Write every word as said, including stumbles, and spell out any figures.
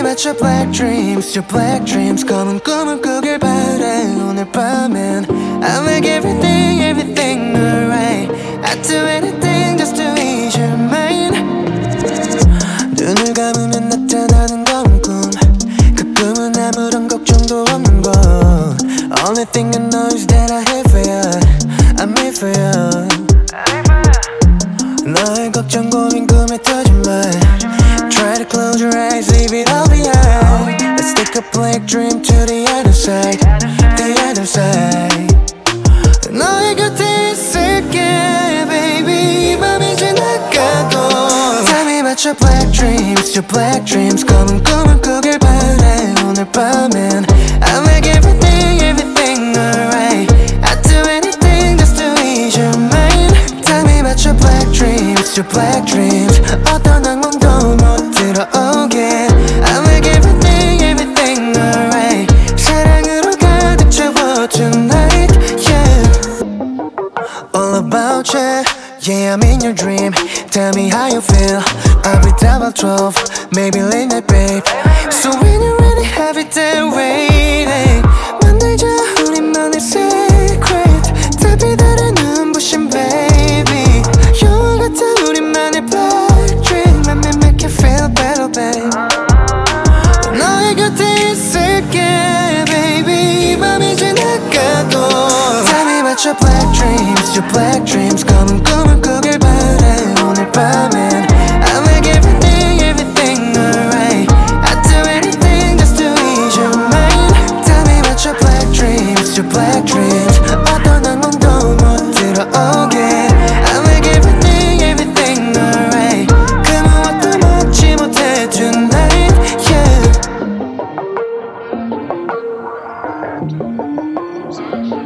맞춰 black dreams, your black dreams. 검은 꿈을 꾸길 바래 오늘 밤엔 I'll make everything, everything alright. I'd do anything just to ease your mind. 눈을 감으면 나타나는 건 꿈. 그 꿈은 아무런 걱정도 없는 것. Only thing I know is that I have for you. I'm here for you. 너의 걱정 고민 꿈에 터진 말. Try to close your eyes, leave it all behind. Let's take a black dream to the other side, the other side. 너의 곁에 있을게, baby. 이 밤이 지나가도 잠이 맞춰 black dreams, your black dreams. 검은 꿈을 꾸길 바래 오늘 밤엔 I'll make everything, everything alright. I'd do anything just to ease your mind. 잠이 맞춰 black dreams, your black dreams. 어떤 악몽도 못 들어오게 I'll make everything, everything alright. 사랑으로 가득 채워 tonight, yeah. All about you, yeah, I'm in your dream. Tell me how you feel. I'll be double twelve, maybe late night, babe. So when you're ready, have it there waiting. 만들자 우리만의 secret. 달빛아래 눈부신 baby. 영화 같은 우리만의 black dream. Let me make you feel better, babe. 너의 곁에 있을게, baby. 이 밤이 지나가도 잠이 맞춰 black dreams, your black dreams. 검은 꿈을 꾸길 바래 오늘 밤엔 I'll make everything, everything alright. I'd do anything just to ease your mind. 잠이 맞춰 black dreams, your black dreams. 어떤 악몽도 못 들어오게 I'll make everything, everything alright. 그 무엇도 먹지 못해 tonight, yeah.